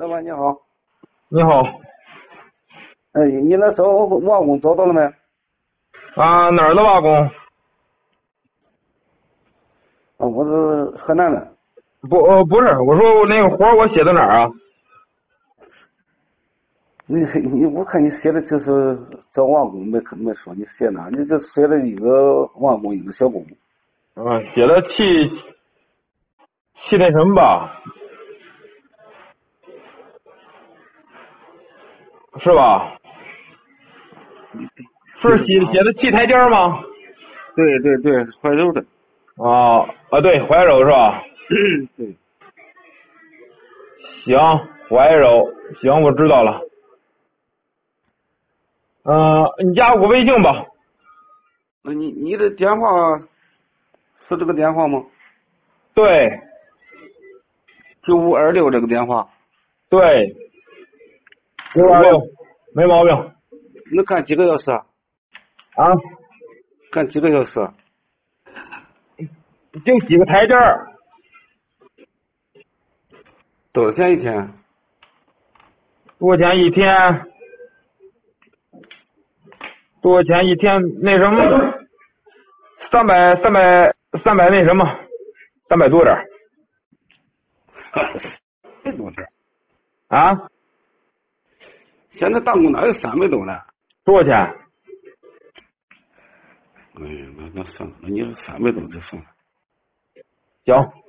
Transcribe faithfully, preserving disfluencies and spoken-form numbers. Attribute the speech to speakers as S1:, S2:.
S1: 老板你好。
S2: 你好。
S1: 哎，你那时候瓦工找到了没？
S2: 啊，哪儿的瓦工？
S1: 啊，我是河南的。
S2: 不，呃，不是，我说我那个活儿我写在哪儿啊？
S1: 你你我看你写的就是找瓦工，没没说你写哪，你这写了一个瓦工，一个小工。
S2: 啊，写了气气那什么吧，是吧？是写写的气台阶吗？
S1: 对对对，怀柔的。
S2: 啊啊，对，怀柔是吧？
S1: 对。
S2: 行，怀柔，行，我知道了。嗯、呃，你加我微信吧。
S1: 那你你的电话是这个电话吗？
S2: 对。
S1: 九五二六这个电话。
S2: 对。九五二六，没毛病。
S1: 能干几个小时啊？
S2: 啊？
S1: 干几个小时？
S2: 就几个台阶儿。
S1: 多少钱一天？
S2: 多少钱一天？多少钱一天？那什么，三百三百三百那什么，三百多点儿。
S1: 三百多点儿
S2: 啊？
S1: 现在打工哪有三百多呢？
S2: 多少钱？
S1: 哎呀，那那算了，那你三百多就算了。
S2: 行。